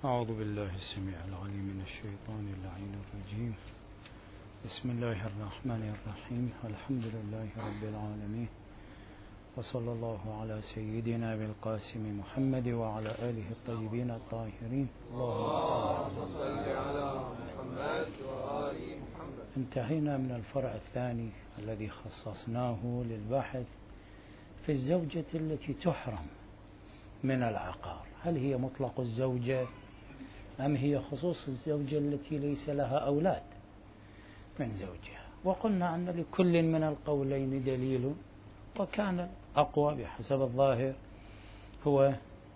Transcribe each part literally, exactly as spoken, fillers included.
أعوذ بالله السميع العليم من الشيطان اللعين الرجيم. بسم الله الرحمن الرحيم. الحمد لله رب العالمين، وصلى الله على سيدنا بالقاسم محمد وعلى آله الطيبين الطاهرين. اللهم صل على محمد وآل محمد. انتهينا من الفرع الثاني الذي خصصناه للبحث في الزوجة التي تحرم من العقار. هل هي مطلق الزوجة أم هي خصوص الزوجة التي ليس لها أولاد من زوجها؟ وقلنا أن لكل من القولين دليل، وكان الأقوى بحسب الظاهر هو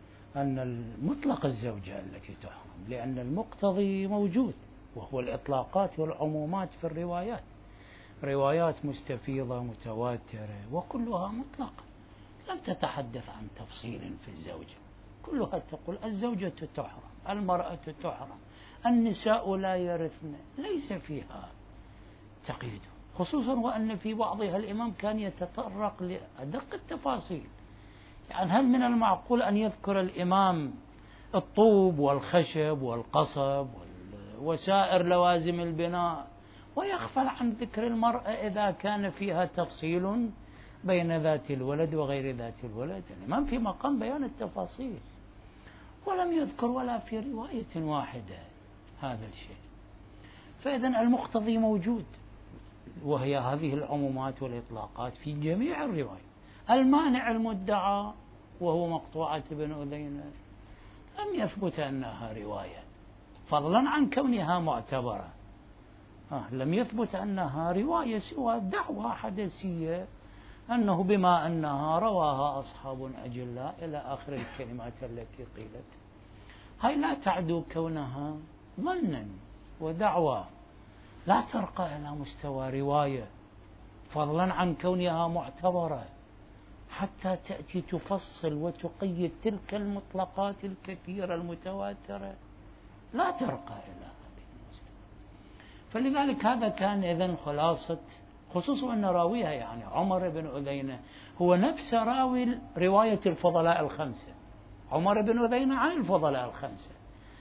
أن مطلق الزوجة التي تحرم، لأن المقتضي موجود وهو الإطلاقات والعمومات في الروايات، روايات مستفيضة متواترة وكلها مطلقة، لم تتحدث عن تفصيل في الزوجة، كلها تقول الزوجة تحرم، المرأة تحرم، النساء لا يرثن، ليس فيها تقييد، خصوصا وأن في بعضها الإمام كان يتطرق لأدق التفاصيل. يعني هل من المعقول أن يذكر الإمام الطوب والخشب والقصب وسائر لوازم البناء ويغفل عن ذكر المرأة إذا كان فيها تفصيل بين ذات الولد وغير ذات الولد؟ الإمام في مقام بيان التفاصيل، ولم يذكر ولا في رواية واحدة هذا الشيء. فإذن المقتضي موجود، وهي هذه العمومات والإطلاقات في جميع الروايات. المانع المدعى وهو مقطوعة ابن أذينة لم يثبت أنها رواية، فضلا عن كونها معتبرة، آه لم يثبت أنها رواية سوى دعوة حدثية أنه بما أنها رواها أصحاب أجلاء إلى آخر الكلمات التي قيلت. هاي لا تعدو كونها ظنا ودعوة، لا ترقى إلى مستوى رواية، فضلا عن كونها معتبرة حتى تأتي تفصل وتقيد تلك المطلقات الكثيرة المتواترة، لا ترقى إلى هذه المستوى. فلذلك هذا كان إذن خلاصة، خصوصا أن راويها يعني عمر بن أذينة هو نفس راوي رواية الفضلاء الخمسة، عمر بن أذينة عن الفضلاء الخمسة.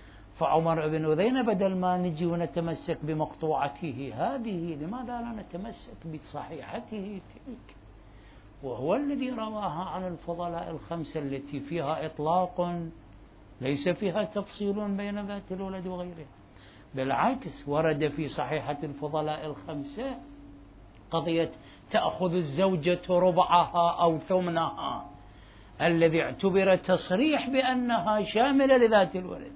فعمر بن أذينة بدل ما نجي ونتمسك بمقطوعته هذه، لماذا لا نتمسك بصحيحته تلك؟ وهو الذي رواها عن الفضلاء الخمسة التي فيها إطلاق ليس فيها تفصيل بين ذات الولد وغيرها، بالعكس ورد في صحيحة الفضلاء الخمسة قضية تأخذ الزوجة ربعها أو ثمنها، الذي اعتبر تصريح بأنها شاملة لذات الولد.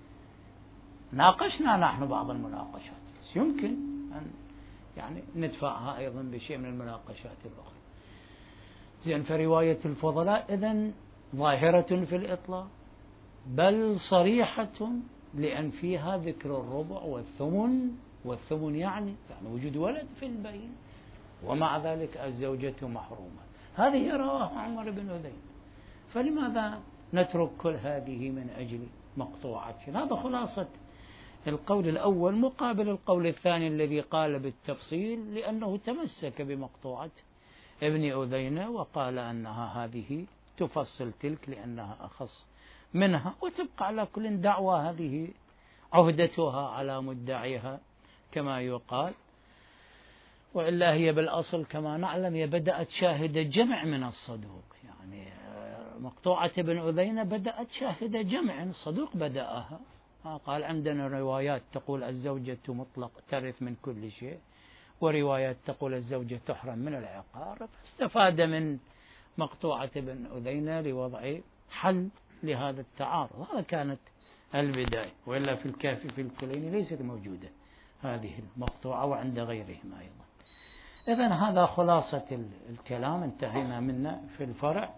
ناقشنا نحن بعض المناقشات، بس يمكن أن يعني ندفعها أيضا بشيء من المناقشات الأخرى. زين، فرواية الفضلاء إذن ظاهرة في الإطلاق، بل صريحة، لأن فيها ذكر الربع والثمن، والثمن يعني يعني وجود ولد في البين، ومع ذلك الزوجة محرومة. هذه رواها عمر بن أذينة، فلماذا نترك كل هذه من أجل مقطوعة؟ هذا خلاصة القول الأول مقابل القول الثاني الذي قال بالتفصيل، لأنه تمسك بمقطوعة ابن أذينة وقال أنها هذه تفصل تلك لأنها أخص منها، وتبقى على كل دعوة هذه عهدتها على مدعيها كما يقال. وإلا هي بالأصل كما نعلم هي بدأت شاهدة جمع من الصدوق، يعني مقطوعة ابن أذينة بدأت شاهدة جمع، الصدوق بدأها، قال عندنا روايات تقول الزوجة مطلق ترث من كل شيء، وروايات تقول الزوجة تحرم من العقار، فاستفاد من مقطوعة ابن أذينة لوضع حل لهذا التعارض. هذا كانت البداية، وإلا في الكافي في الكليني ليست موجودة هذه المقطوعة وعند غيرهم أيضا. إذن هذا خلاصة الكلام، انتهينا منه في الفرع.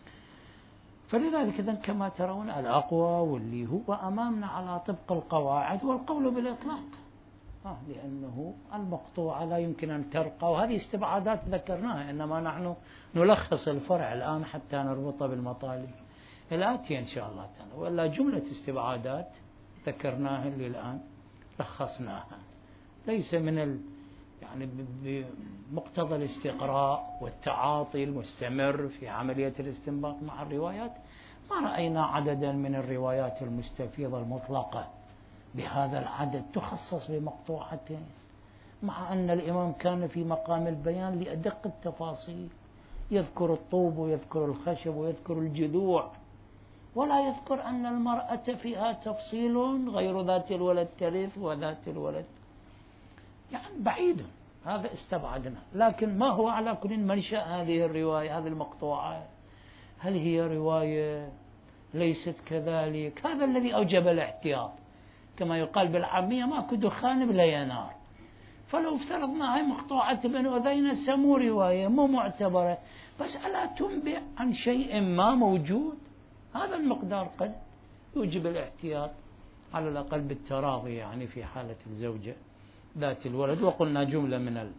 فلذلك إذن كما ترون الأقوى واللي هو أمامنا على طبق القواعد والقول بالإطلاق، آه لأنه المقطوعة لا يمكن أن ترقى، وهذه استبعادات ذكرناها، إنما نحن نلخص الفرع الآن حتى نربطه بالمطالب الآتية إن شاء الله تعالى، وإلا جملة استبعادات ذكرناها اللي الآن لخصناها، ليس من ال يعني بمقتضى الاستقراء والتعاطي المستمر في عملية الاستنباط مع الروايات، ما رأينا عددا من الروايات المستفيضة المطلقة بهذا العدد تخصص بمقطوعتين، مع أن الإمام كان في مقام البيان لأدق التفاصيل، يذكر الطوب ويذكر الخشب ويذكر الجذوع، ولا يذكر أن المرأة فيها تفصيل غير ذات الولد ترث وذات الولد، يعني بعيد، هذا استبعدنا. لكن ما هو على كل منشأ هذه الرواية، هذه المقطوعة؟ هل هي رواية ليست كذلك؟ هذا الذي أوجب الاحتياط، كما يقال بالعامية ماكو دخان بلا نار. فلو افترضنا هاي مقطوعة ابن أذينة سمو رواية مو معتبرة، بس ألا تنبئ عن شيء ما موجود؟ هذا المقدار قد يوجب الاحتياط على الأقل بالتراضي، يعني في حالة الزوجة ذات الولد. وقلنا جملة من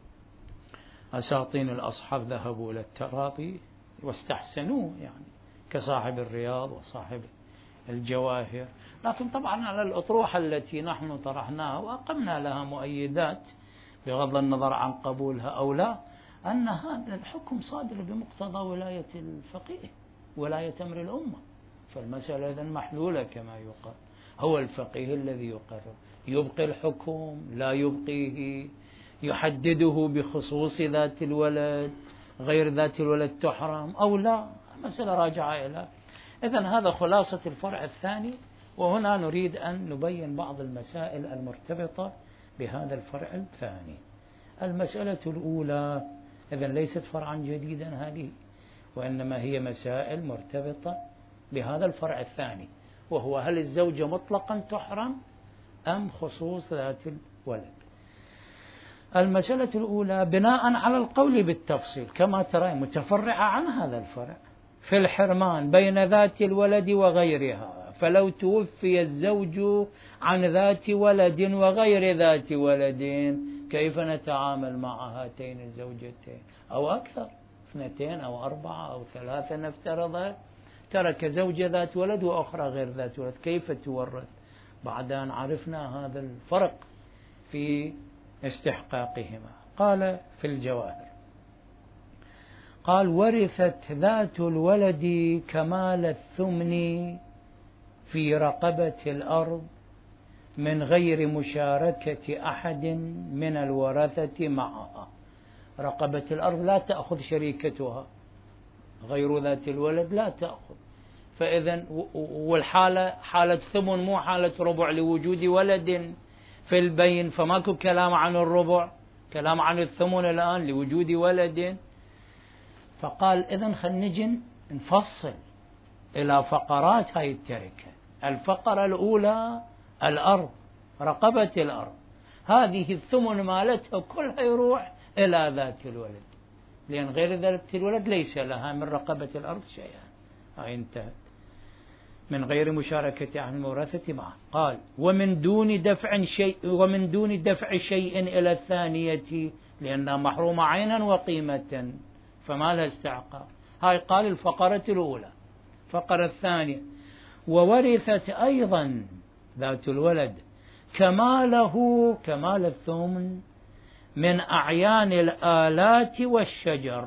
أساطين الأصحاب ذهبوا إلى التراضي واستحسنوه، يعني كصاحب الرياض وصاحب الجواهر. لكن طبعا على الأطروحة التي نحن طرحناها وأقمنا لها مؤيدات بغض النظر عن قبولها أو لا، أن هذا الحكم صادر بمقتضى ولاية الفقيه، ولاية أمر الأمة. فالمسألة إذن محلولة كما يقال، هو الفقيه الذي يقرر، يبقي الحكم لا يبقيه، يحدده بخصوص ذات الولد غير ذات الولد تحرم أو لا، مسألة راجعة إلى. إذن هذا خلاصة الفرع الثاني، وهنا نريد أن نبين بعض المسائل المرتبطة بهذا الفرع الثاني. المسألة الأولى إذن ليست فرعا جديدا هذه، وإنما هي مسائل مرتبطة بهذا الفرع الثاني، وهو هل الزوجة مطلقا تحرم أم خصوص ذات الولد. المسألة الأولى بناء على القول بالتفصيل كما ترى متفرعة عن هذا الفرع في الحرمان بين ذات الولد وغيرها، فلو توفي الزوج عن ذات ولد وغير ذات ولد كيف نتعامل مع هاتين الزوجتين أو أكثر، اثنتين أو أربعة أو ثلاثة نفترض، ترك زوجة ذات ولد وأخرى غير ذات ولد، كيف تورث بعد أن عرفنا هذا الفرق في استحقاقهما؟ قال في الجواهر، قال ورثت ذات الولد كمال الثمن في رقبة الأرض من غير مشاركة أحد من الورثة معها. رقبة الأرض لا تأخذ شريكتها، غير ذات الولد لا تأخذ. فإذا والحالة حالة ثمن مو حالة ربع لوجود ولد في البين، فماكو كلام عن الربع، كلام عن الثمن الآن لوجود ولد. فقال إذن خلينا نجي نفصل إلى فقرات هاي التركة. الفقرة الأولى الأرض، رقبة الأرض، هذه الثمن مالتها كلها يروح إلى ذات الولد، لأن غير ذات الولد ليس لها من رقبة الأرض شيئا. هاي انتهت من غير مشاركة عن المورثة معه. قال ومن دون دفع شيء ومن دون دفع شيء إلى الثانية لأنها محرومة عينا وقيمة فما لها استحقاق. هاي قال الفقرة الأولى. الفقرة الثانية وورثت أيضا ذات الولد كماله كمال الثمن من أعيان الآلات والشجر.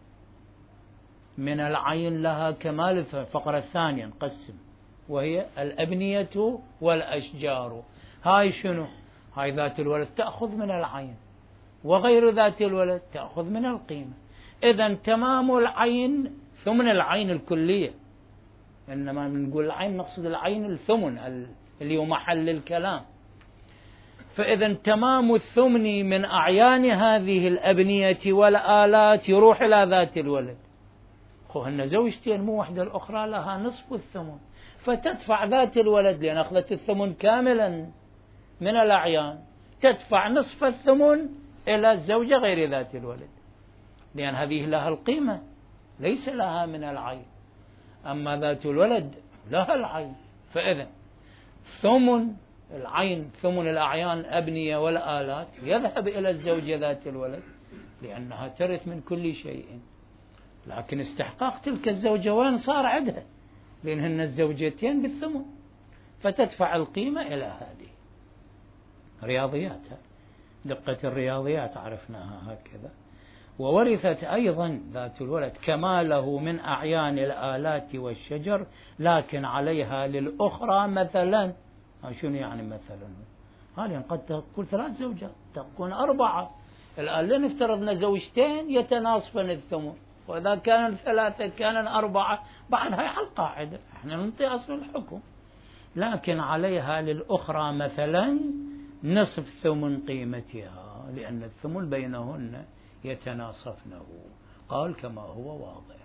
من العين لها كمال. الفقرة الثانية نقسم وهي الأبنية والأشجار. هاي شنو؟ هاي ذات الولد تأخذ من العين، وغير ذات الولد تأخذ من القيمة. إذن تمام العين ثمن العين الكلية، إنما نقول العين نقصد العين الثمن اللي هو محل الكلام. فإذن تمام الثمن من أعيان هذه الأبنية والآلات يروح إلى ذات الولد. هن زوجتين مو واحدة، الأخرى لها نصف الثمن، فتدفع ذات الولد لأن أخذت الثمن كاملا من الأعيان، تدفع نصف الثمن إلى الزوجة غير ذات الولد، لأن هذه لها القيمة ليس لها من العين، أما ذات الولد لها العين. فإذن ثمن العين ثمن الأعيان أبنية والآلات يذهب إلى الزوجة ذات الولد لأنها ترث من كل شيء، لكن استحقاق تلك الزوجة وين صار عندها؟ لأنهن الزوجتين بالثمن، فتدفع القيمة إلى هذه. رياضياتها دقة الرياضيات عرفناها هكذا. وورثت أيضا ذات الولد كماله من أعيان الآلات والشجر، لكن عليها للأخرى مثلا. شنو يعني مثلا؟ هذه قد تكون ثلاث زوجات، تكون أربعة. الآن لنفترضنا زوجتين يتناصفن الثمن، وإذا كان ثلاثة كان أربعة، بعد هاي على القاعدة احنا ننطي أصل الحكم. لكن عليها للأخرى مثلا نصف ثمن قيمتها، لأن الثمن بينهن يتناصفنه. قال كما هو واضح.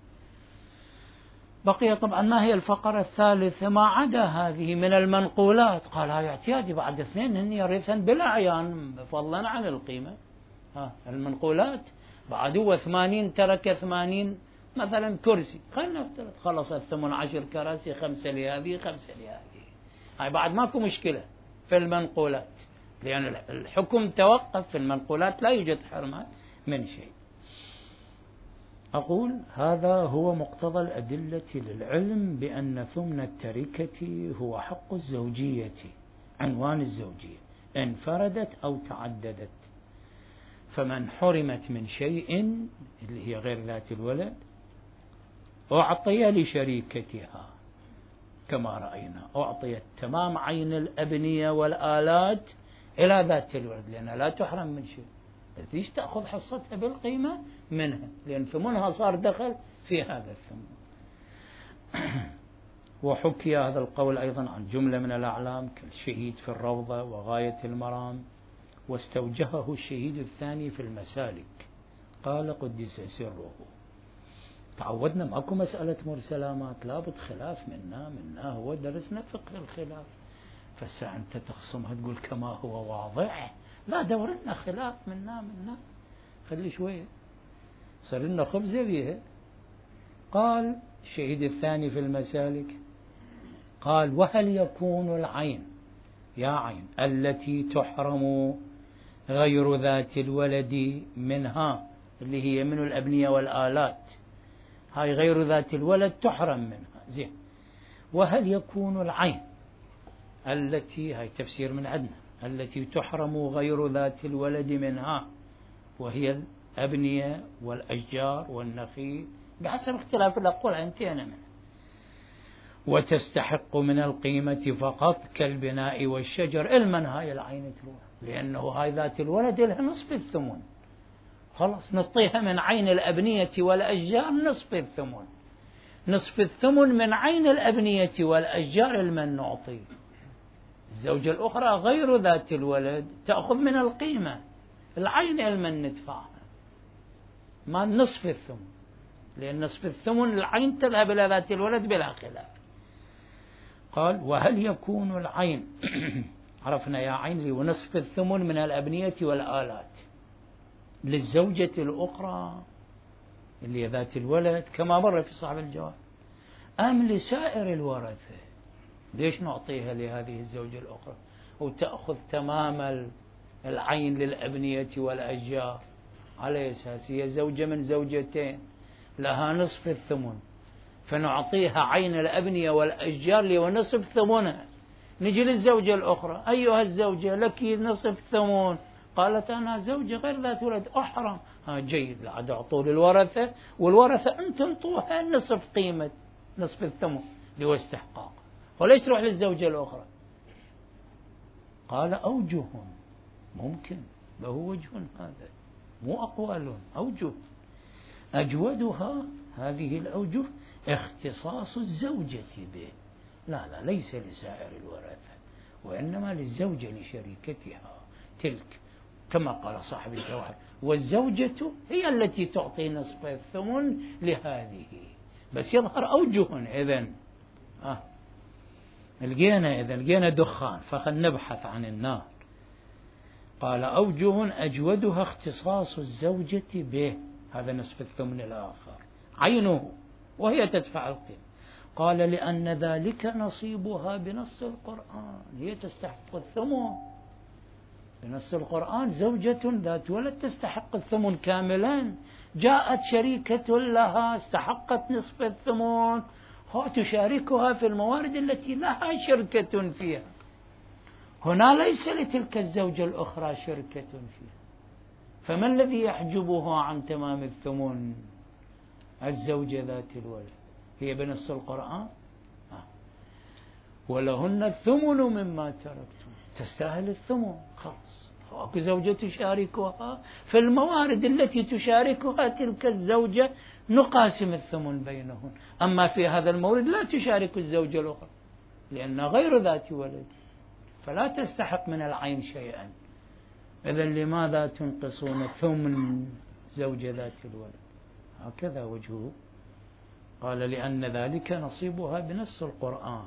بقي طبعا ما هي الفقرة الثالثة ما عدا هذه من المنقولات؟ قال هاي اعتيادي، بعد اثنين هن يرثن بالأعيان فضلا عن القيمة. ها المنقولات بعد هو ثمانين ترك ثمانين مثلا كرسي، خلينا نفترض خلص الثمن عشر كراسي، خمسة لهذه خمسة لهذه. هاي بعد ماكو مشكلة في المنقولات، لأن الحكم توقف في المنقولات، لا يوجد حرمان من شيء. أقول هذا هو مقتضى الأدلة للعلم بأن ثمن التركة هو حق الزوجية، عنوان الزوجية، انفردت أو تعددت. فمن حرمت من شيء اللي هي غير ذات الولد أعطي لشريكتها كما رأينا، أعطيت تمام عين الأبنية والآلات إلى ذات الولد، لأنها لا تحرم من شيء، ليش تأخذ حصتها بالقيمة منها؟ لأن ثمنها صار دخل في هذا الثمن. وحكي هذا القول أيضا عن جملة من الأعلام كالشهيد في الروضة وغاية المرام، واستوجهه الشهيد الثاني في المسالك. قال قدس سره. تعودنا ماكو مسألة مرسلامات، لابد خلاف منا منا هو درسنا فقه الخلاف. فالساعة أنت تخصمها تقول كما هو واضح، لا دورنا خلاف منا منا، خلي شوية صار لنا خبزة بيها. قال الشهيد الثاني في المسالك، قال وهل يكون العين يا عين التي تحرم غير ذات الولد منها، اللي هي من الأبنية والآلات، هاي غير ذات الولد تحرم منها، زين. وهل يكون العين التي، هاي تفسير من عندنا، التي تحرم غير ذات الولد منها، وهي الأبنية والأشجار والنخيل بحسب اختلاف الأقوال انتهينا منها، وتستحق من القيمة فقط كالبناء والشجر. المن هاي العين تروح، لأنه هاي ذات الولد لها نصف الثمن، خلاص نعطيها من عين الأبنية والأشجار نصف الثمن، نصف الثمن من عين الأبنية والأشجار المن نعطيه. الزوجة الأخرى غير ذات الولد تأخذ من القيمة، العين المن ندفعها ما نصف الثمن، لأن نصف الثمن العين تذهب إلى ذات الولد بلا خلاف. قال وهل يكون العين عرفنا يا عين لي ونصف الثمن من الأبنية والآلات للزوجة الأخرى اللي هي ذات الولد كما مر في صاحب الجواب، أم لسائر الورثة؟ ليش نعطيها لهذه الزوجة الأخرى وتأخذ تمام العين للأبنية والأشجار، على أساس هي زوجة من زوجتين لها نصف الثمن، فنعطيها عين الأبنية والأشجار لي ونصف ثمنها. نجي للزوجة الأخرى، أيها الزوجة لك نصف ثمن، قالت أنا زوجة غير ذات ولد أحرم. ها جيد، لا أعطوا للورثة، والورثة أنتم انطوها نصف قيمة نصف الثمن اللي هو استحقاق، وليش تروح للزوجة الأخرى؟ قال أوجه، ممكن له وجه، هذا مو أقوال، أوجه. أجودها هذه الأوجه اختصاص الزوجة به، لا لا ليس لسائر الورثة، وإنما للزوجة لشريكتها تلك، كما قال صاحب الجوهر والزوجة هي التي تعطي نصف الثمن لهذه. بس يظهر أوجه إذن آه. لقينا إذن لقينا دخان، فخلنا نبحث عن النار. قال أوجه أجودها اختصاص الزوجة به، هذا نصف الثمن الآخر عينه وهي تدفع القيمة. قال لأن ذلك نصيبها بنص القرآن، هي تستحق الثمن بنص القرآن، زوجة ذات ولد تستحق الثمن كاملا، جاءت شريكة لها استحقت نصف الثمن، تشاركها في الموارد التي لها شركة فيها. هنا ليس لتلك الزوجة الأخرى شركة فيها، فما الذي يحجبه عن تمام الثمن؟ الزوجة ذات الولد. هي بنص القرآن ولهن الثمن مما تركتم، تستاهل الثمن، خلاص أكو زوجة تشاركها في الموارد التي تشاركها تلك الزوجة، نقاسم الثمن بينهن. أما في هذا المورد لا تشارك الزوجة الأخرى لأنها غير ذات ولد، فلا تستحق من العين شيئا. إذن لماذا تنقصون ثمن زوجة ذات الولد؟ هكذا وجهه. قال لأن ذلك نصيبها بنص القرآن،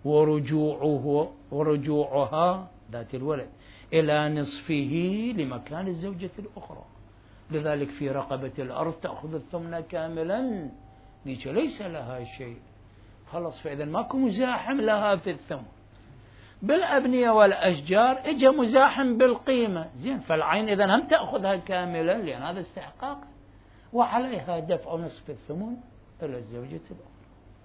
ورجوعه ورجوعها ذات الولد إلى نصفه لمكان الزوجة الأخرى. لذلك في رقبة الأرض تأخذ الثمن كاملا، ذيك ليس لها شيء، خلص. فإذا ماكو مزاحم لها في الثمن. بالأبنية والأشجار إجا مزاحم بالقيمة، زين، فالعين إذن هم تأخذها كاملا لأن هذا استحقاق، وعليها دفع نصف الثمن إلى الزوجة الأخرى.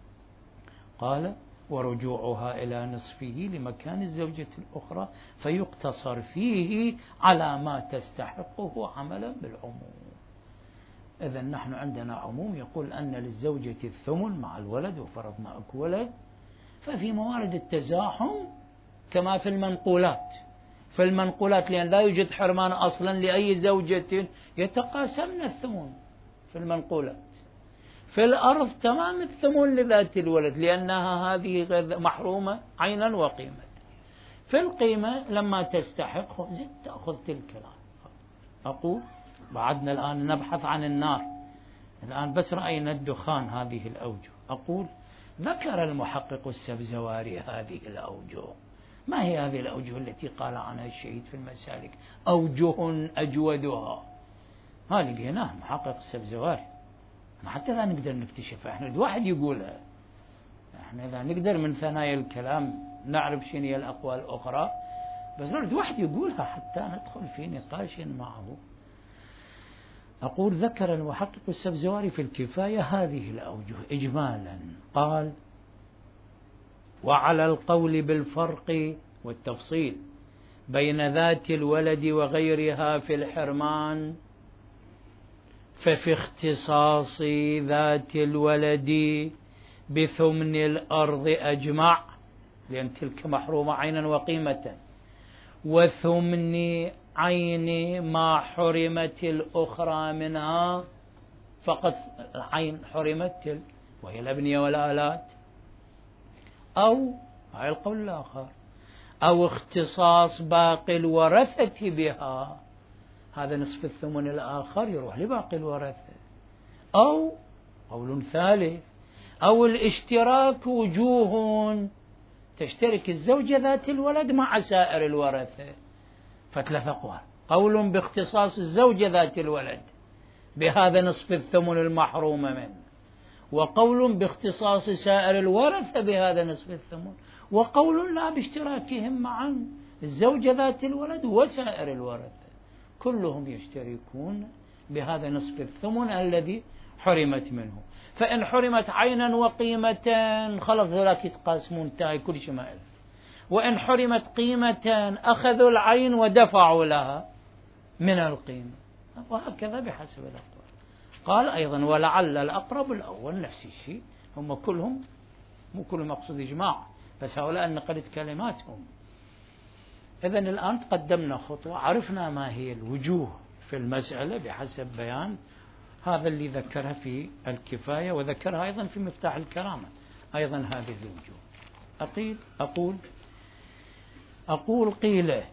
قال ورجوعها إلى نصفه لمكان الزوجة الأخرى فيقتصر فيه على ما تستحقه عملا بالعموم. إذن نحن عندنا عموم يقول أن للزوجة الثمن مع الولد، وفرضنا أكو ولد، ففي موارد التزاحم كما في المنقولات، في المنقولات لأن لا يوجد حرمان أصلا لأي زوجة يتقاسمن الثمن في المنقولات. في الأرض تمام الثمن لذات الولد لأنها هذه غير محرومة عينا وقيمة. في القيمة لما تستحق زد تأخذ تلك العين. أقول بعدنا الآن نبحث عن النار، الآن بس رأينا الدخان، هذه الأوجه. أقول ذكر المحقق السبزواري هذه الأوجه. ما هي هذه الأوجه التي قال عنها الشهيد في المسالك أوجه أجودها؟ هذه لقيناها محقق السبزواري، حتى لا نقدر نكتشفها، احنا واحد يقولها، احنا إذا نقدر من ثنايا الكلام نعرف شنو هي الأقوال الأخرى، بس نريد واحد يقولها حتى ندخل في نقاش معه. أقول ذكر المحقق السبزواري في الكفاية هذه الأوجه إجمالا. قال وعلى القول بالفرق والتفصيل بين ذات الولد وغيرها في الحرمان، ففي اختصاص ذات الولد بثمن الأرض أجمع، لأن تلك محرومة عينا وقيمة، وثمن عين ما حرمت الأخرى منها، فقط عين حرمت تلك وهي الأبنية والآلات، أو هاي القول الآخر، أو اختصاص باقي الورثة بها، هذا نصف الثمن الآخر يروح لباقي الورثة، أو قول ثالث، أو الاشتراك وجوه تشترك الزوجة ذات الولد مع سائر الورثة، فثلاث أقوال: قول باختصاص الزوجة ذات الولد بهذا نصف الثمن المحروم منه، وقول باختصاص سائر الورثة بهذا نصف الثمن، وقول لا باشتراكهم معا الزوجة ذات الولد وسائر الورثة، كلهم يشتركون بهذا نصف الثمن الذي حرمت منه. فإن حرمت عينا وقيمة خلص ذلك يتقاسمون، انتهى كل شيء ما إلف. وإن حرمت قيمة أخذوا العين ودفعوا لها من القيمة، وهكذا بحسب الأقوال. قال أيضا ولعل الأقرب الأول نفس الشيء، هم كلهم مو كلهم مقصود إجماع، بس هؤلاء نقلت كلماتهم. إذن الآن تقدمنا خطوة، عرفنا ما هي الوجوه في المسألة بحسب بيان هذا اللي ذكرها في الكفاية، وذكرها أيضا في مفتاح الكرامة أيضا هذه الوجوه. أقيل أقول أقول قيل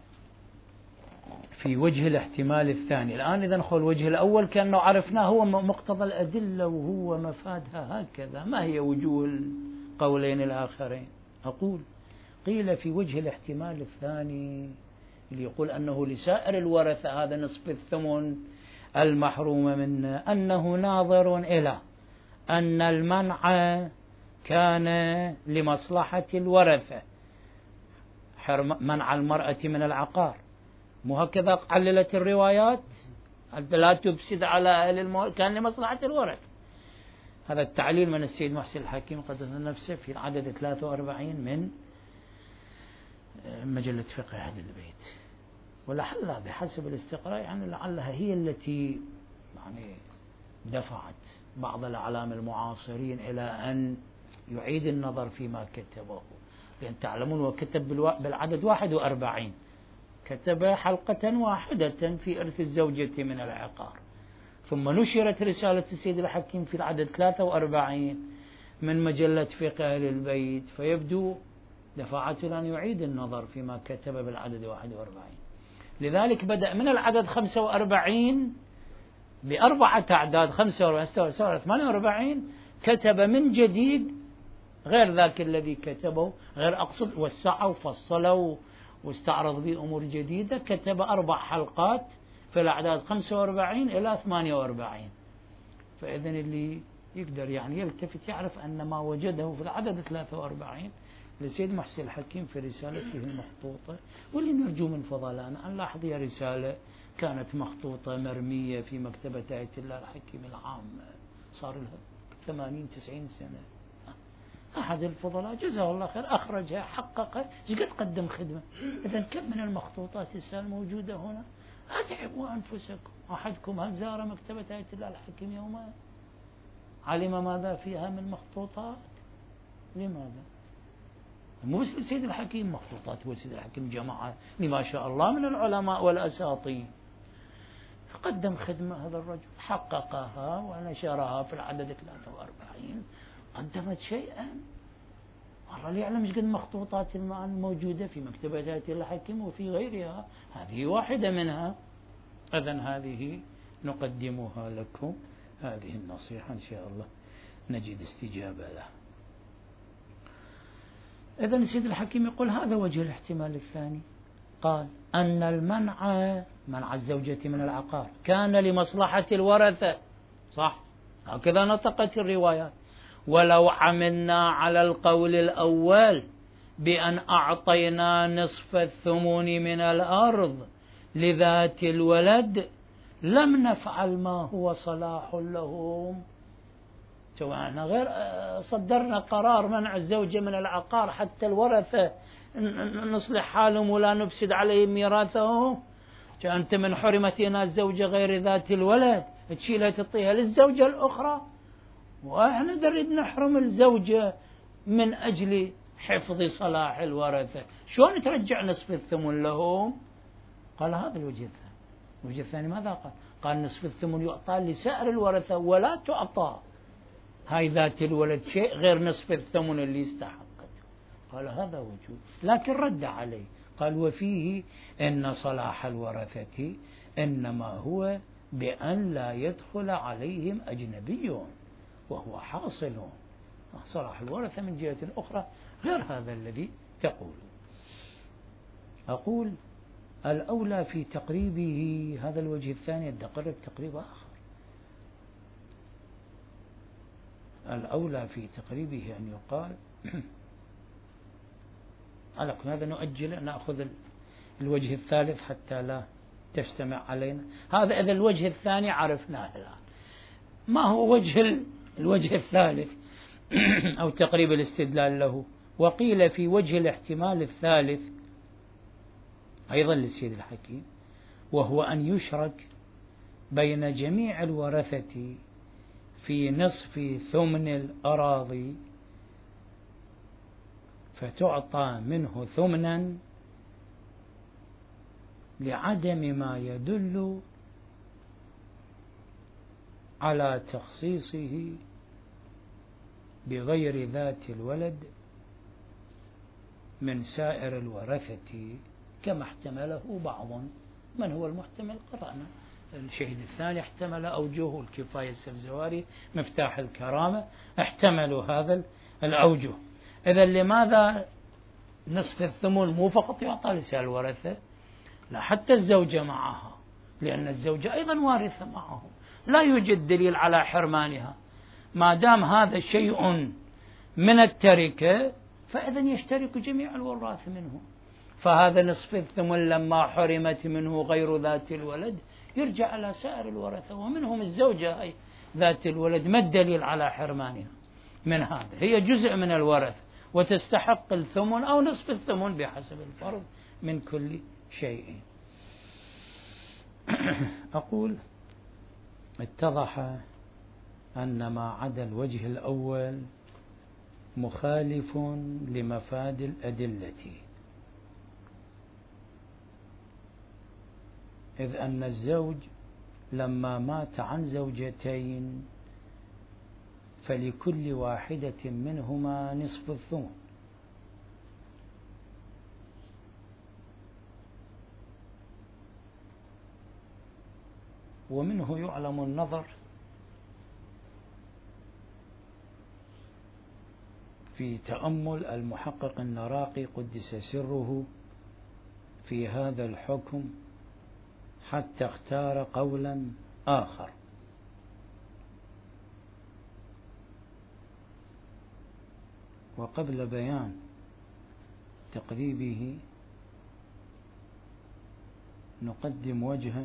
في وجه الاحتمال الثاني. الآن إذا نقول الوجه الأول كأنه عرفناه هو مقتضى الأدلة وهو مفادها، هكذا ما هي وجوه القولين الآخرين. أقول قيل في وجه الاحتمال الثاني اللي يقول أنه لسائر الورثة هذا نصف الثمن المحروم منه، أنه ناظر إلى أن المنع كان لمصلحة الورثة، منع المرأة من العقار، مو هكذا عللت الروايات؟ لا تفسد على أهل المال، كان لمصلحة الورثة. هذا التعليل من السيد محسن الحكيم قدس نفسه في العدد ثلاثة وأربعين من مجلة فقه أهل البيت. ولعلها بحسب الاستقراء يعني لعلها هي التي يعني دفعت بعض الأعلام المعاصرين إلى أن يعيد النظر فيما كتبه، لأن تعلمون وكتب بالعدد واحد وأربعين، كتب حلقة واحدة في إرث الزوجة من العقار، ثم نشرت رسالة السيد الحكيم في العدد ثلاثة وأربعين من مجلة فقه أهل البيت، فيبدو دفعته أن يعيد النظر فيما كتب بالعدد واحد وأربعين. لذلك بدأ من العدد خمسة وأربعين بأربعة أعداد، خمسة وأربعين ثمانية وأربعين، كتب من جديد غير ذاك الذي كتبه، غير أقصد وسعه وفصله واستعرض به أمور جديدة، كتب أربع حلقات في الأعداد خمسة وأربعين إلى ثمانية وأربعين. فإذن اللي يقدر يعني يلتفت يعرف أن ما وجده في العدد ثلاثة وأربعين لسيد محسن الحكيم في رسالته المخطوطة، واللي نرجو من فضلانا أن لاحظ هي رسالة كانت مخطوطة مرمية في مكتبة آية الله الحكيم العام، صار لها ثمانين تسعين سنة. أحد الفضلاء جزاه الله خير أخرجها، حققها، قد قدم خدمة. إذن كم من المخطوطات السال موجودة هنا؟ أتعبوا أنفسكم. أحدكم هل زار مكتبة آية الله الحكيم يوما؟ علم ماذا فيها من مخطوطات؟ لماذا؟ مو بس السيد الحكيم مخطوطات، هو السيد الحكيم جماعة لما شاء الله من العلماء والأساطين. فقدم خدمة هذا الرجل، حققها ونشرها في العدد ثلاثة وأربعين، قدمت شيئا. والله اللي يعلم ايش قد مخطوطات الموجودة في مكتبة آية الله الحكيم وفي غيرها، هذه واحدة منها. إذن هذه نقدمها لكم، هذه النصيحة إن شاء الله نجد استجابة له. إذن السيد الحكيم يقول هذا وجه الاحتمال الثاني، قال أن المنع منع الزوجة من العقار كان لمصلحة الورثة، صح، هكذا نطقت الروايات. ولو عملنا على القول الأول بأن أعطينا نصف الثمن من الأرض لذات الولد لم نفعل ما هو صلاح لهم. احنا غير صدرنا قرار منع الزوجة من العقار حتى الورثة نصلح حالهم ولا نفسد عليهم ميراثهم. أنت من حرمتنا الزوجة غير ذات الولد تشيلها تعطيها للزوجة الأخرى، وإحنا نريد نحرم الزوجة من أجل حفظ صلاح الورثة، شلون ترجع نصف الثمن لهم؟ قال هذا الوجه الثاني. الوجه الثاني ماذا قال؟ قال نصف الثمن يعطى لسائر الورثة ولا تعطى هاي ذات الولد شيء غير نصف الثمن اللي استحقته. قال هذا وجه، لكن رد عليه قال وفيه إن صلاح الورثة إنما هو بأن لا يدخل عليهم أجنبيون، وهو حاصل. صلاح الورثة من جهة أخرى غير هذا الذي تقول. أقول الأولى في تقريبه هذا الوجه الثاني، تقرب تقريب آخر. الأولى في تقريبه أن يقال على هذا نؤجل، نأخذ الوجه الثالث حتى لا تجتمع علينا. هذا إذا الوجه الثاني عرفناه الآن. ما هو وجه الوجه الثالث أو تقريب الاستدلال له؟ وقيل في وجه الاحتمال الثالث أيضا للسيد الحكيم، وهو أن يشرك بين جميع الورثة في نصف ثمن الأراضي فتعطى منه ثمنا لعدم ما يدل على تخصيصه بغير ذات الولد من سائر الورثة كما احتمله بعض. من هو المحتمل؟ قرأنا الشهيد الثاني احتمل أوجه، الكفاية السفزواري مفتاح الكرامة احتملوا هذا الأوجه. إذا لماذا نصف الثمن مو فقط يعطى لسائر الورثة، لا حتى الزوجة معها، لأن الزوجة أيضا وارثة معه، لا يوجد دليل على حرمانها. ما دام هذا شيء من التركة فإذا يشترك جميع الوراث منه. فهذا نصف الثمن لما حرمت منه غير ذات الولد يرجع على سائر الورثة ومنهم الزوجة أي ذات الولد. ما الدليل على حرمانها من هذا؟ هي جزء من الورث وتستحق الثمن أو نصف الثمن بحسب الفرض من كل شيء. أقول اتضح أن ما عدا الوجه الأول مخالف لمفاد الأدلة، إذ أن الزوج لما مات عن زوجتين فلكل واحدة منهما نصف الثمن، ومنه يعلم النظر في تأمل المحقق النراقي قدس سره في هذا الحكم حتى اختار قولا آخر. وقبل بيان تقريبه نقدم وجها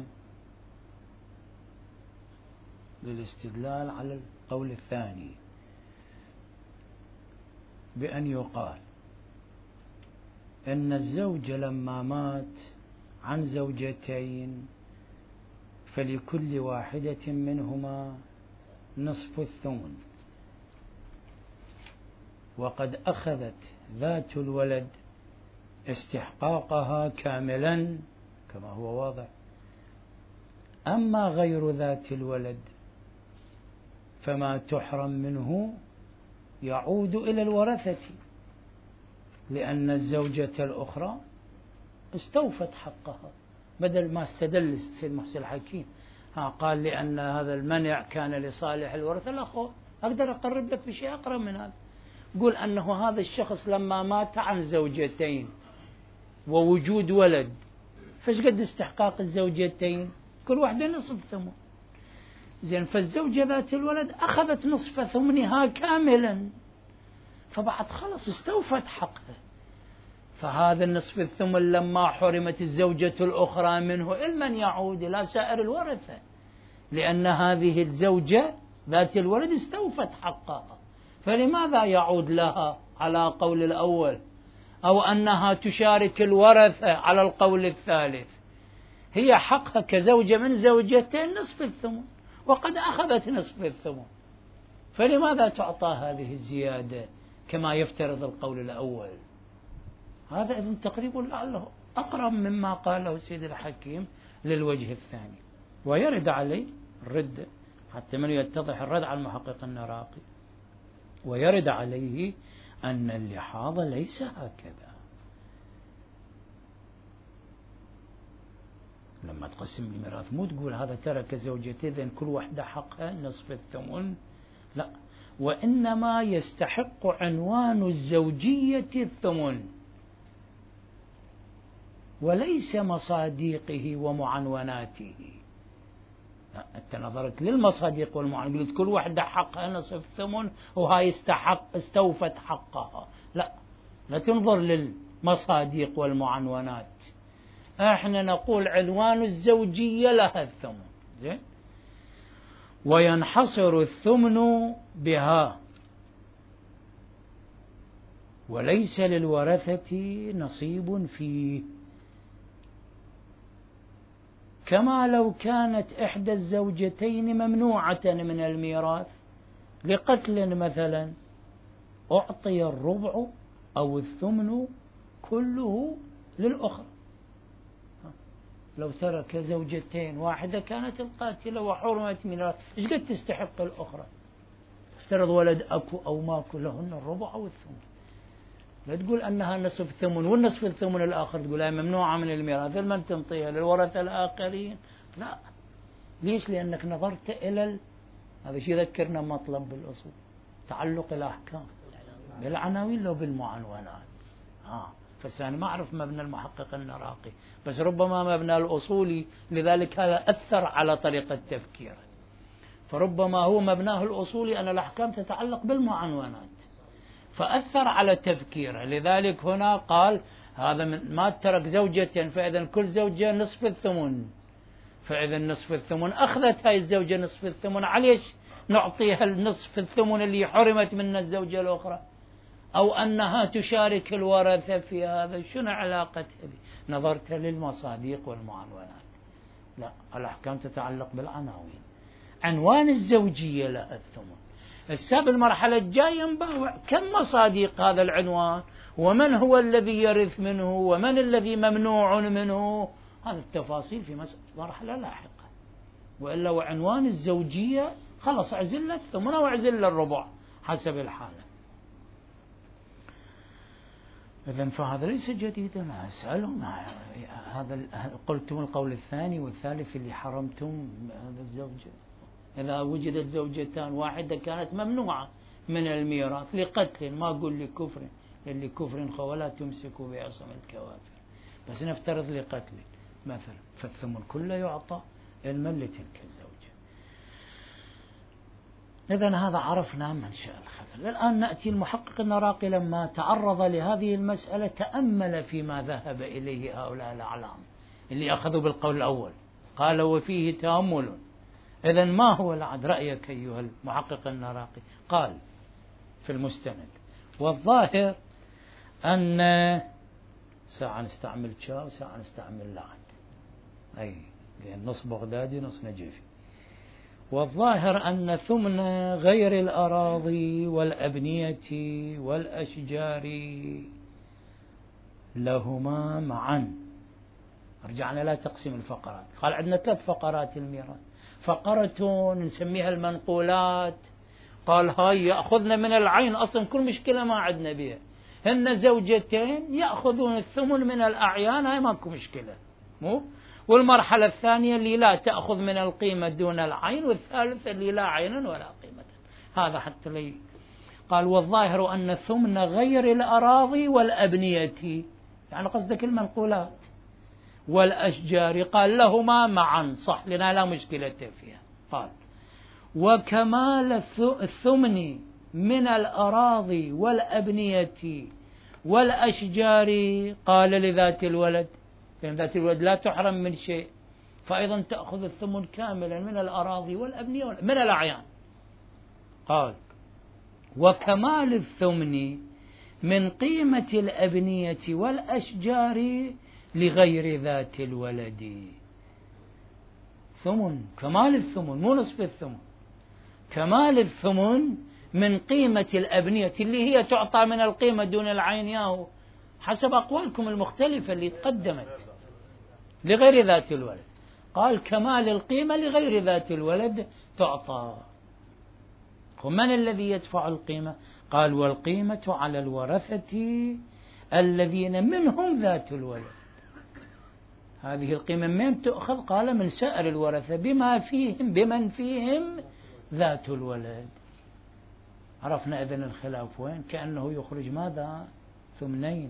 للاستدلال على القول الثاني، بأن يقال إن الزوج لما مات عن زوجتين فلكل واحدة منهما نصف الثمن، وقد أخذت ذات الولد استحقاقها كاملا كما هو واضح، أما غير ذات الولد فما تحرم منه يعود إلى الورثة، لأن الزوجة الأخرى استوفت حقها، بدل ما استدل السيد محسن الحكيم ها قال لأن هذا المنع كان لصالح الورثة. لا، أقدر أقرب لك بشيء أقرب من هذا، قول أنه هذا الشخص لما مات عن زوجتين ووجود ولد، فايش قد استحقاق الزوجتين؟ كل واحدة نصف ثمن. زين، فالزوجة ذات الولد أخذت نصف ثمنها كاملا، فبعد خلص استوفت حقها، فهذا النصف الثمن لما حرمت الزوجة الأخرى منه لمن يعود؟ إلى سائر الورثة، لأن هذه الزوجة ذات الولد استوفت حقها، فلماذا يعود لها على قول الأول؟ أو أنها تشارك الورثة على القول الثالث؟ هي حقها كزوجة من زوجتين نصف الثمن، وقد أخذت نصف الثمن، فلماذا تعطى هذه الزيادة كما يفترض القول الأول؟ هذا إذن تقريبا لعله أقرب مما قاله سيد الحكيم للوجه الثاني. ويرد عليه الرد حتى من يتضح الرد على المحقق النراقي، ويرد عليه أن اللحاظ ليس هكذا. لما تقسم الميراث مو تقول هذا ترك زوجته إذن كل واحدة حقها نصف الثمن، لا، وإنما يستحق عنوان الزوجية الثمن وليس مصاديقه ومعنوناته. أنت نظرت للمصاديق والمعنونات، قلت كل واحدة حقها نصف الثمن وهاي استحق استوفت حقها، لا، لا تنظر للمصاديق والمعنونات، احنا نقول عنوان الزوجية لها الثمن. زين، وينحصر الثمن بها وليس للورثة نصيب فيه، كما لو كانت إحدى الزوجتين ممنوعة من الميراث لقتل مثلا، أعطي الربع أو الثمن كله للأخرى. لو ترك زوجتين، واحدة كانت القاتلة وحرمت ميراث، إيش قد تستحق الأخرى؟ افترض ولد أكو أو ماكو، لهن الربع أو الثمن. لا تقول أنها نصف ثمن والنصف الثمن الآخر تقول هي ممنوعة من الميراث، لمن تنطيها؟ للورثة الآخرين؟ لا. ليش؟ لأنك نظرت إلى ال... هذا شيء ذكرنا مطلب بالأصول، تعلق الأحكام بالعناوين لو بالمعنونات. ها فالثاني ما أعرف مبنى المحقق النراقي، بس ربما مبنى الأصولي، لذلك هذا أثر على طريقة تفكيره، فربما هو مبناه الأصولي أن الأحكام تتعلق بالمعنونات فأثر على تفكيره، لذلك هنا قال هذا من ما ترك زوجة فإذا كل زوجة نصف الثمن، فإذا نصف الثمن أخذت هاي الزوجة نصف الثمن، عليش نعطيها النصف الثمن اللي حرمت من الزوجة الأخرى؟ أو أنها تشارك الورثة في هذا، شنو علاقتها به؟ نظرت للمصاديق والمعنونات، لا، الأحكام تتعلق بالعناوين. عنوان الزوجية لا الثمن. السابق المرحلة الجاية نباوع كم مصادق هذا العنوان، ومن هو الذي يرث منه، ومن الذي ممنوع منه. هذه التفاصيل في مرحلة لاحقة. وإلا وعنوان الزوجية خلص اعزل الثمن واعزل الربع حسب الحالة. إذن فهذا ليس جديدا. ما أسألهم هذا قلتم القول الثاني والثالث اللي حرمتم هذا الزوجة. إذا وجدت زوجتان، واحدة كانت ممنوعة من الميراث لقتل، ما أقول لكفر، للي كفر ولا تمسكوا بعصم الكوافر، بس نفترض لقتل مثلا، فالثمن كله يعطى علما لتلك الزوجة. إذن هذا عرفنا منشأ الخلل. الآن نأتي المحقق النراقي لما تعرض لهذه المسألة تأمل فيما ذهب إليه هؤلاء الأعلام اللي أخذوا بالقول الأول، قال وفيه تأمل. إذن ما هو لعد رأيك أيها المحقق النراقي؟ قال في المستند والظاهر أن ساعة نستعمل شاء وساعة نستعمل لعد، أي لأن نص بغدادي نص نجفي. والظاهر أن ثمن غير الأراضي والأبنية والأشجار لهما معا. رجعنا لا تقسيم الفقرات. قال عندنا ثلاث فقرات الميراث. فقرة نسميها المنقولات، قال هاي يأخذنا من العين، أصلا كل مشكلة ما عندنا بها، هن زوجتين يأخذون الثمن من الأعيان، هاي ماكو مشكلة مو. والمرحلة الثانية اللي لا تأخذ من القيمة دون العين، والثالثة اللي لا عين ولا قيمة. هذا حتى لي قال والظاهر أن ثمن غير الأراضي والأبنية، يعني قصدك المنقولات والأشجار، قال لهما معا، صح لنا لا مشكلة فيها. قال وكمال الثمن من الأراضي والأبنية والأشجار قال لذات الولد، لأن ذات الولد لا تحرم من شيء، فأيضا تأخذ الثمن كاملا من الأراضي والأبنية من الأعيان. قال وكمال الثمن من قيمة الأبنية والأشجار لغير ذات الولد. ثمن كمال الثمن مو نصف الثمن، كمال الثمن من قيمة الأبنية اللي هي تعطى من القيمة دون العين، ياهو حسب أقوالكم المختلفة اللي تقدمت، لغير ذات الولد. قال كمال القيمة لغير ذات الولد تعطى. ومن الذي يدفع القيمة؟ قال والقيمة على الورثة الذين منهم ذات الولد. هذه القيمة من تأخذ؟ قال من سائر الورثة بما فيهم بمن فيهم ذات الولد. عرفنا إذن الخلاف وين؟ كأنه يخرج ماذا؟ ثمنين،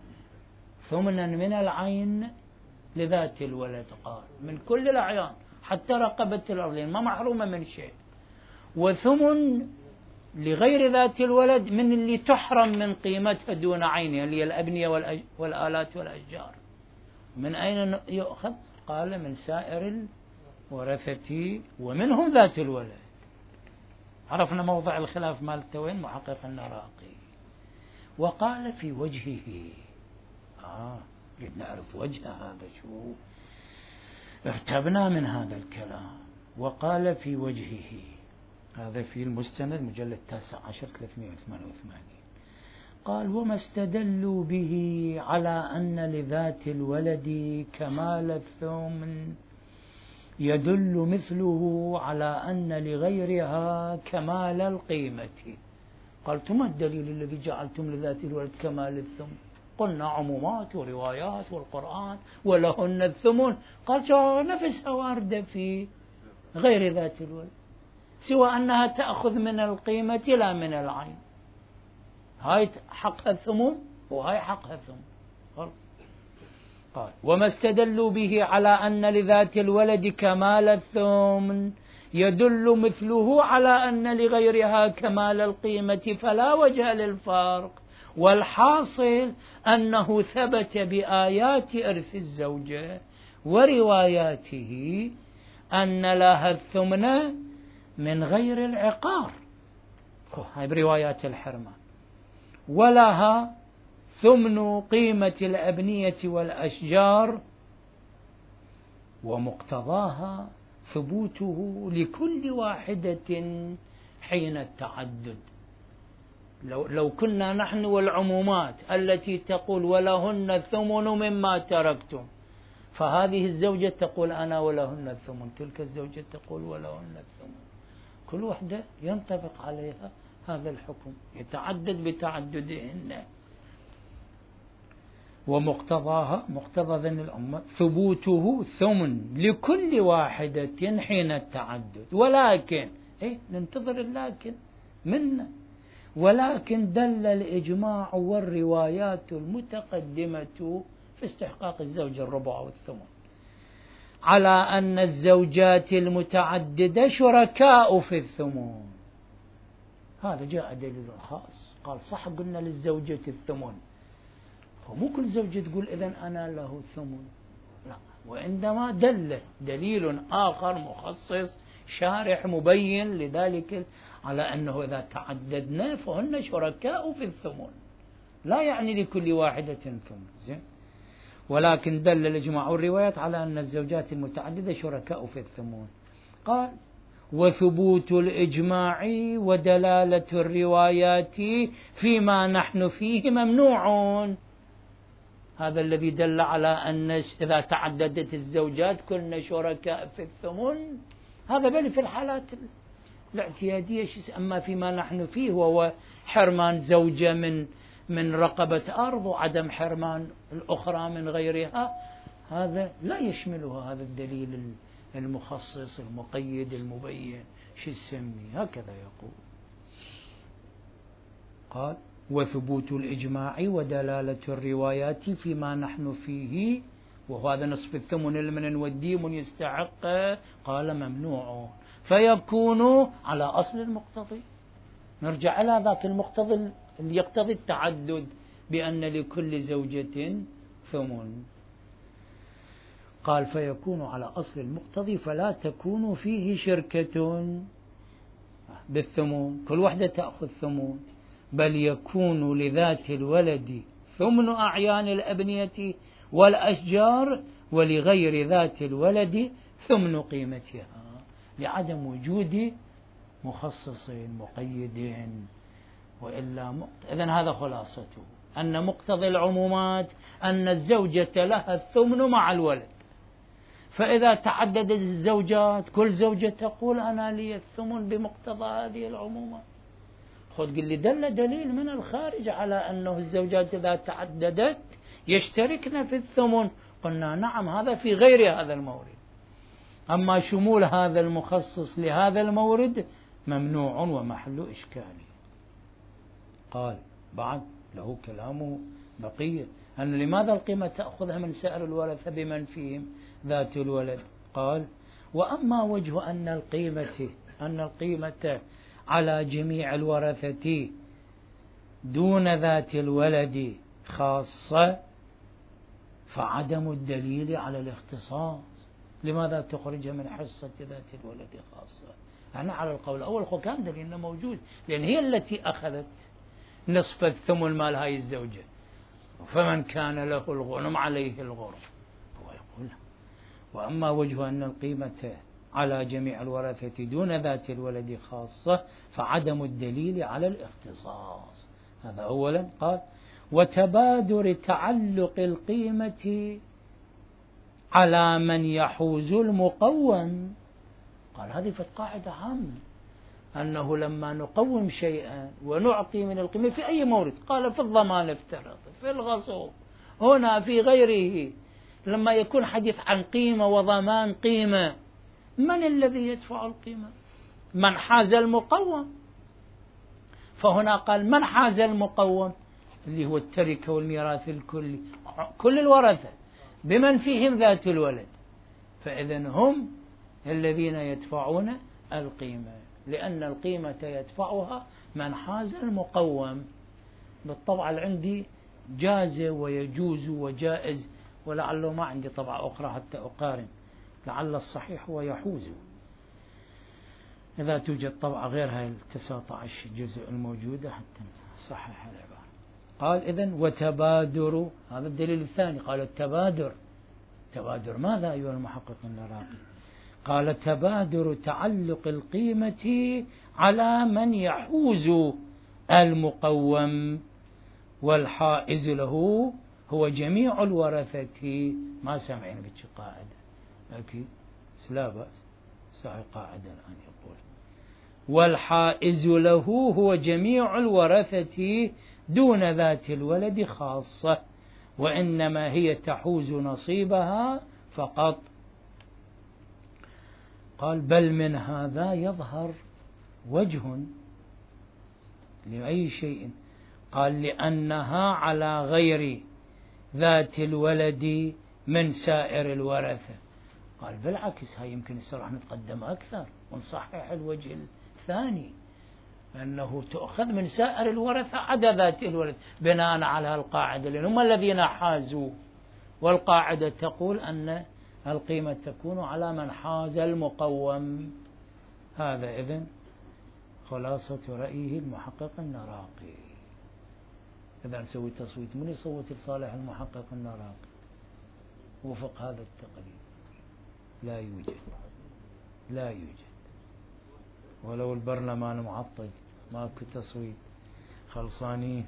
ثمنا من العين لذات الولد، قال من كل الأعيان حتى رقبة الأرضين ما محرومة من شيء، وثمن لغير ذات الولد من اللي تحرم من قيمتها دون عينها اللي هي الأبنية والآلات والأشجار. من أين يؤخذ؟ قال من سائر الورثة ومنهم ذات الولد. عرفنا موضع الخلاف مالته وين؟ محقق النراقي. وقال في وجهه، آه نعرف وجه هذا شو، ارتبنا من هذا الكلام. وقال في وجهه، هذا في المستند مجلد التاسع عشر ثلاثمائة وثمانية وثمانين. قال وما استدلوا به على أن لذات الولد كمال الثمن يدل مثله على أن لغيرها كمال القيمة. قالتم ما الدليل الذي جعلتم لذات الولد كمال الثمن؟ قلنا عمومات وروايات والقرآن ولهن الثمن. قال شو نفسها واردة في غير ذات الولد، سوى أنها تأخذ من القيمة لا من العين. هاي حقها الثمن وهاي حقها الثمن. قال وما استدلوا به على أن لذات الولد كمال الثمن يدل مثله على أن لغيرها كمال القيمة، فلا وجه للفرق. والحاصل أنه ثبت بآيات إرث الزوجة ورواياته أن لها الثمن من غير العقار، هاي بروايات الحرمان، ولها ثمن قيمة الأبنية والأشجار ومقتضاها ثبوته لكل واحدة حين التعدد. لو, لو كنا نحن والعمومات التي تقول ولهن الثمن مما تركتم، فهذه الزوجة تقول أنا ولهن الثمن، تلك الزوجة تقول ولهن الثمن، كل واحدة ينطبق عليها هذا الحكم، يتعدد بتعددهن. ومقتضاها، مقتضى ذن الأمة، ثبوته ثمن لكل واحدة حين التعدد. ولكن إيه ننتظر اللكن منا، ولكن دل الإجماع والروايات المتقدمة في استحقاق الزوج الربع والثمن على أن الزوجات المتعددة شركاء في الثمن. هذا جاء دليل خاص، قال صح قلنا للزوجة الثمن، فمو كل زوجة تقول إذن أنا له ثمن، لا، وعندما دل دليل آخر مخصص شارح مبين لذلك على أنه إذا تعددنا فهن شركاء في الثمن، لا يعني لكل واحدة ثمن، زين. ولكن دل الإجماع والروايات على أن الزوجات المتعددة شركاء في الثمن. قال وثبوت الإجماع ودلالة الروايات فيما نحن فيه ممنوع. هذا الذي دل على أن إذا تعددت الزوجات كلنا شركاء في الثمن، هذا بل في الحالات الاعتيادية. أما فيما نحن فيه وهو حرمان زوجة من من رقبة أرض وعدم حرمان الأخرى من غيرها، هذا لا يشمله هذا الدليل المخصص المقيد المبين، شو يسمي هكذا يقول. قال وثبوت الإجماع ودلالة الروايات فيما نحن فيه، وهذا نصف الثمن اللي من نوديه من يستحق، قال ممنوع، فيكون على أصل المقتضي. نرجع على ذاك المقتضي اللي يقتضي التعدد بأن لكل زوجة ثمن. قال فيكون على أصل المقتضي فلا تكون فيه شركة بالثمن، كل واحدة تأخذ ثمن، بل يكون لذات الولد ثمن أعيان الأبنية والأشجار، ولغير ذات الولد ثمن قيمتها، لعدم وجود مخصص مقيد. وإلا مقت... إذن هذا خلاصته، أن مقتضى العمومات أن الزوجة لها الثمن مع الولد، فإذا تعددت الزوجات كل زوجة تقول أنا لي الثمن بمقتضى هذه العمومات. خذ قل لي دل دليل من الخارج على أنه الزوجات إذا تعددت يشتركن في الثمن، قلنا نعم هذا في غير هذا المورد، أما شمول هذا المخصص لهذا المورد ممنوع ومحل إشكال. قال بعد له كلامه بقية، أن لماذا القيمة تأخذها من سائر الورثة بمن فيهم ذات الولد؟ قال وأما وجه أن القيمة أن القيمة على جميع الورثة دون ذات الولد خاصة، فعدم الدليل على الاختصاص. لماذا تخرج من حصة ذات الولد خاصة؟ يعني على القول الأول هو كان دليلنا موجود، لأن هي التي أخذت نصف الثمن مال هاي الزوجة، فمن كان له الغنم عليه الغرم. هو يقول وأما وجه أن القيمة على جميع الورثة دون ذات الولد خاصة، فعدم الدليل على الاختصاص. هذا أولا. قال وتبادر تعلق القيمة على من يحوز المقوم. قال هذه قاعدة عامة، أنه لما نقوم شيئا ونعطي من القيمة في أي مورد، قال في الضمان افترض، في الغصب، هنا في غيره، لما يكون حديث عن قيمة وضمان قيمة، من الذي يدفع القيمة؟ من حاز المقوم. فهنا قال من حاز المقوم اللي هو التركة والميراث الكلي، كل الورثة بمن فيهم ذات الولد، فإذن هم الذين يدفعون القيمة، لأن القيمة يدفعها من حاز المقوم. بالطبع عندي جاز ويجوز وجائز، ولعله ما عندي طبعة أخرى حتى أقارن، لعل الصحيح هو يحوز، إذا توجد طبعة غير هاي التسعة عشر جزء الموجودة حتى صحح العبارة. قال إذن وتبادر، هذا الدليل الثاني، قال التبادر تبادر ماذا أيها المحقق العراقي؟ قال تبادر تعلق القيمة على من يحوز المقوم، والحائز له هو جميع الورثة. ما سامعين بك قاعدة أكيد لا بأس، صحيح قاعدة الآن يقول والحائز له هو جميع الورثة دون ذات الولد خاصة، وإنما هي تحوز نصيبها فقط. قال بل من هذا يظهر وجه لأي شيء، قال لأنها على غير ذات الولد من سائر الورثة. قال بالعكس، هاي يمكن راح نتقدم أكثر ونصحح الوجه الثاني، أنه تؤخذ من سائر الورثة عدا ذات الولد بناء على القاعدة، لأن هم الذين حازوا، والقاعدة تقول أن القيمة تكون على من حاز المقوم. هذا إذن خلاصة رأيه المحقق النراقي. إذا نسوي تصويت، من يصوت لصالح المحقق النراقي وفق هذا التقرير؟ لا يوجد، لا يوجد، ولو البرلمان معطل ماكو تصويت، خلصانين.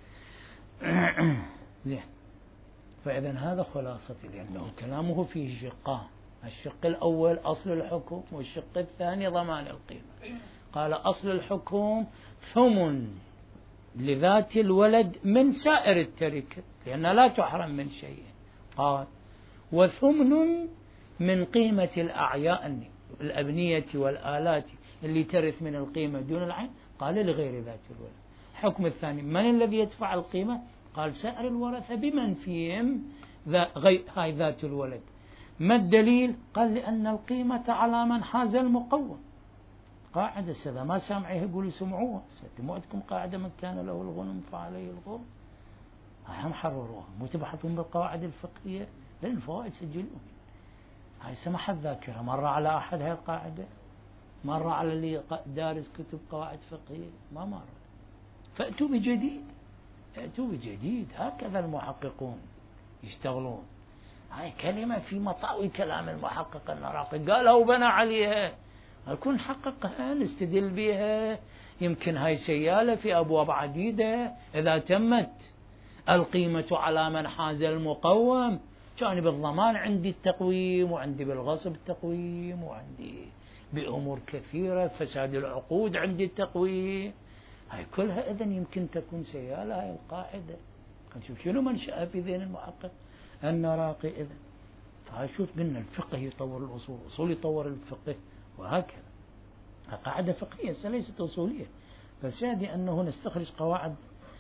زين، فإذا هذا خلاصة، لأنه كلامه فيه شقان، الشق الأول أصل الحكم، والشق الثاني ضمان القيمة. قال أصل الحكم ثمن لذات الولد من سائر التركة، لأن لا تحرم من شيء. قال وثمن من قيمة الأعياء الأبنية والآلات اللي ترث من القيمة دون العين. قال لغير ذات الولد. حكم الثاني من الذي يدفع القيمة؟ قال سائر الورثة بمن فيهم هاي ذات الولد. ما الدليل؟ قال لأن القيمة على من حاز المقوم. قاعدة سذا ما سامعيه يقول سمعوها، ستموتكم قاعدة من كان له الغنم فعليه الغرم. هاي هم حرروها، مو تبحثون بالقواعد الفقهية للفوائد سجلوها. هاي سمحت ذاكرة، مرة على أحد هاي القاعدة؟ مرة على اللي دارس كتب قواعد فقهية؟ ما مرة. فأتوا بجديد، أتوا بجديد. هكذا المحققون يشتغلون. هاي كلمة في مطاوي كلام المحقق النراقي، قالها وبنى عليها، نكون نحققها نستدل بها. يمكن هاي سيالة في أبواب عديدة. إذا تمت القيمة على من حاز المقوم، كان بالضمان عندي التقويم، وعندي بالغصب التقويم، وعندي بأمور كثيرة، فساد العقود عندي التقويم. هاي كلها إذن يمكن تكون سيالة هاي القاعدة. نشوف شنو منشأها في ذهن المحقق النراقي. إذن فهاي شوف، قلنا الفقه يطور الأصول، الأصول يطور الفقه، وهكذا. قاعدة فقهية ليست أصولية، بس يعني أنه نستخرج قواعد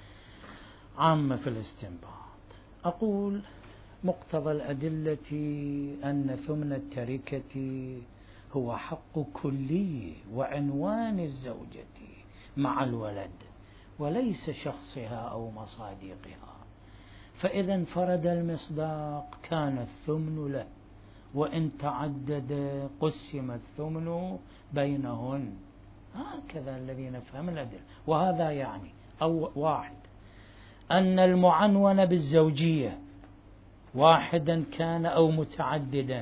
عامة في الاستنباط. أقول مقتضى الأدلة أن ثمن التركة هو حق كلي وعنوان الزوجة مع الولد، وليس شخصها أو مصادقها. فإذا انفرد المصداق كان الثمن له، وإن تعدد قسم الثمن بينهن. هكذا الذي نفهم الأدلة. وهذا يعني أو واحد أن المعنون بالزوجية واحدا كان أو متعددا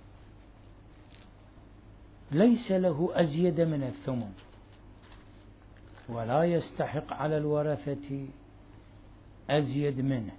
ليس له أزيد من الثمن، ولا يستحق على الورثة أزيد منه،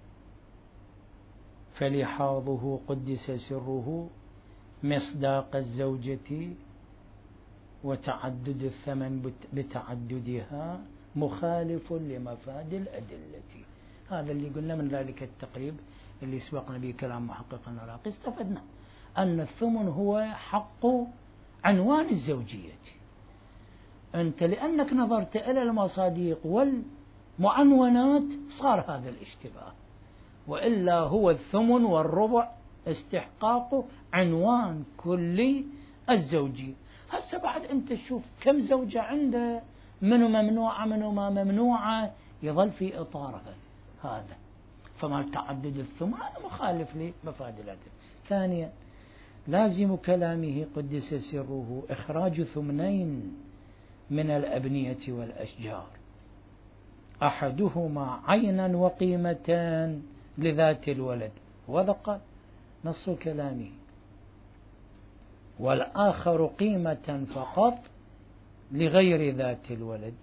فلحاظه قدس سره مصداق الزوجة، وتعدد الثمن بتعددها مخالف لمفاد الأدلة. هذا اللي قلنا من ذلك التقريب اللي سبقنا به كلام محقق النراقي. استفدنا أن الثمن هو حق عنوان الزوجية. أنت لأنك نظرت إلى المصاديق والمعنونات صار هذا الاشتباه، وإلا هو الثمن والربع استحقاق عنوان كلي الزوجي. هسه بعد أنت تشوف كم زوجة عنده، منو ممنوعة منو ما ممنوعة، يظل في إطارها هذا. فما تعدد الثمن هذا مخالف لمفاد الأدلة. ثانيا لازم كلامه قدس سره إخراج ثمنين من الأبنية والأشجار، أحدهما عينا وقيمتان لذات الولد، وذا قال نص كلامه. والآخر قيمة فقط لغير ذات الولد.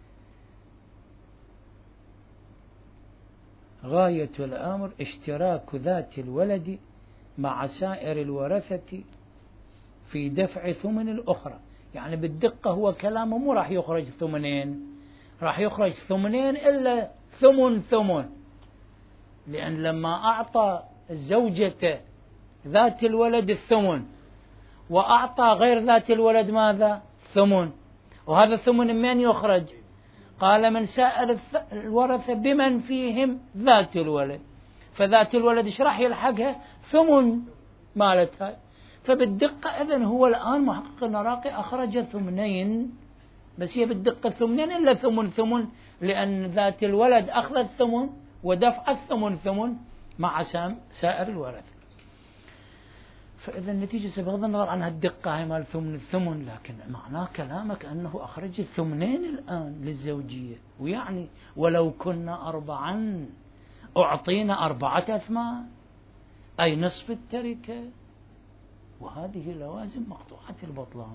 غاية الأمر اشتراك ذات الولد مع سائر الورثة في دفع ثمن الأخرى. يعني بالدقة هو كلامه مو راح يخرج ثمنين، راح يخرج ثمنين إلا ثمن ثمن، لأن لما أعطى الزوجة ذات الولد الثمن وأعطى غير ذات الولد ماذا؟ ثمن. وهذا الثمن من يخرج؟ قال من سائر الورثة بمن فيهم ذات الولد، فذات الولد ايش راح يلحقها؟ ثمن مالتها. فبالدقة إذن هو الآن محقق العراقي أخرج ثمنين، بس هي بالدقة ثمنين إلا ثمن ثمن، لأن ذات الولد أخذ الثمن ودفع الثمن ثمن مع سائر الورثة. فإذا النتيجة بغض النظر عن الدقة هي مال ثمن الثمن، لكن معناه كلامك أنه أخرج الثمنين الآن للزوجية، ويعني ولو كنا أربعا أعطينا أربعة أثمان، أي نصف التركة، وهذه لوازم مقطوعة البطلان.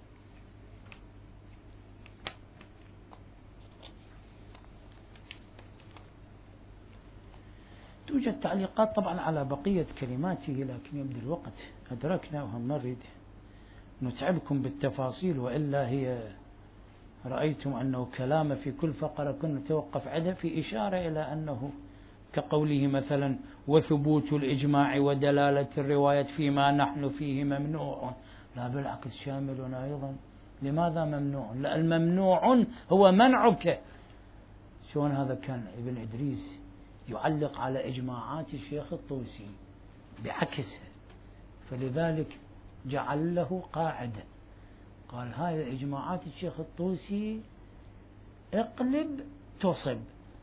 توجد تعليقات طبعا على بقية كلماته، لكن يبدو الوقت أدركنا وهم نريد نتعبكم بالتفاصيل، وإلا هي رأيتم أنه كلام في كل فقرة كنا نتوقف عدة في إشارة إلى أنه كقوله مثلا وثبوت الإجماع ودلالة الرواية فيما نحن فيه ممنوع. لا بالعكس شامل أيضا. لماذا ممنوع؟ لا الممنوع هو منعك. شلون هذا؟ كان ابن إدريس يعلق على إجماعات الشيخ الطوسي بعكسها، فلذلك جعل له قاعدة، قال هاي إجماعات الشيخ الطوسي اقلب تصب.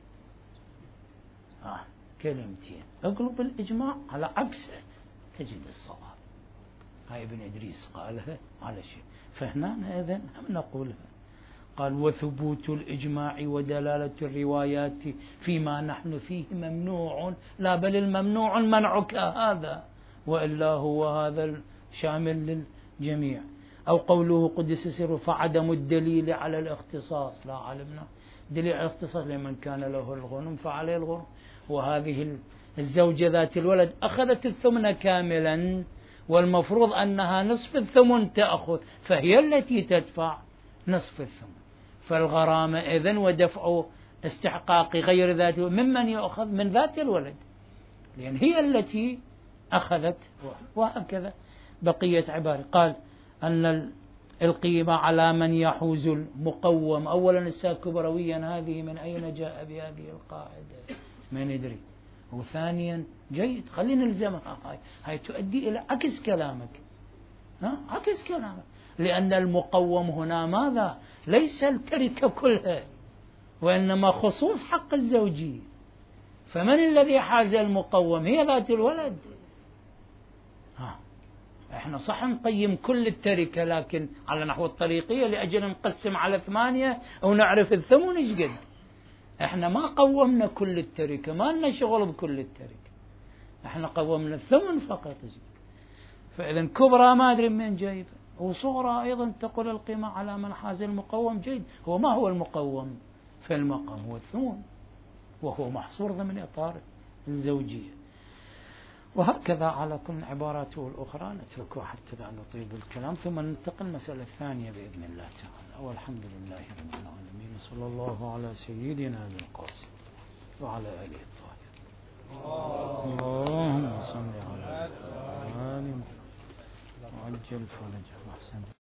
آه كلمتين، اقلب الإجماع على عكسه تجد الصواب. هاي ابن إدريس قالها على شيء، فهنا إذن هم نقولها. قال وثبوت الإجماع ودلالة الروايات فيما نحن فيه ممنوع، لا بل الممنوع منعك هذا، وإلا هو هذا شامل للجميع. أو قوله قدس سره فعدم الدليل على الاختصاص، لا علمنا دليل على الاختصاص لمن كان له الغنم فعليه الغنم. وهذه الزوجة ذات الولد أخذت الثمن كاملا، والمفروض أنها نصف الثمن تأخذ، فهي التي تدفع نصف الثمن. فالغرامة إذن ودفع استحقاق غير ذات ممن يأخذ من ذات الولد، لأن هي التي أخذت. وهكذا بقية عبارة. قال أن القيمة على من يحوز المقوم. أولا الساكبرويا هذه من أين جاء بهذه القاعدة؟ من يدري. وثانيا جيد خلينا نلزمها، هاي هاي تؤدي إلى عكس كلامك، ها عكس كلامك، لأن المقوم هنا ماذا؟ ليس التركة كلها، وإنما خصوص حق الزوجية. فمن الذي حاز المقوم؟ هي ذات الولد. ها احنا صح نقيم كل التركة، لكن على نحو الطريقية لأجل نقسم على ثمانية أو نعرف الثمن إيش قد. احنا ما قومنا كل التركة، ما لنا شغل بكل التركة، احنا قومنا الثمن فقط. فإذا كبرى ما أدري من جايب، وصغرى أيضا تقول القيمة على من حاز المقوم. جيد، هو ما هو المقوم في المقام؟ هو الثمن، وهو محصور ضمن إطار الزوجية. وهكذا على كل عباراته الأخرى نتركه حتى لا نطيل الكلام، ثم ننتقل المسألة الثانية بإذن الله تعالى. والحمد لله رب العالمين، صلى الله على سيدنا أبي القاسم وعلى آله الطاهرين. اللهم صل على آل محمد وعجل فرجه.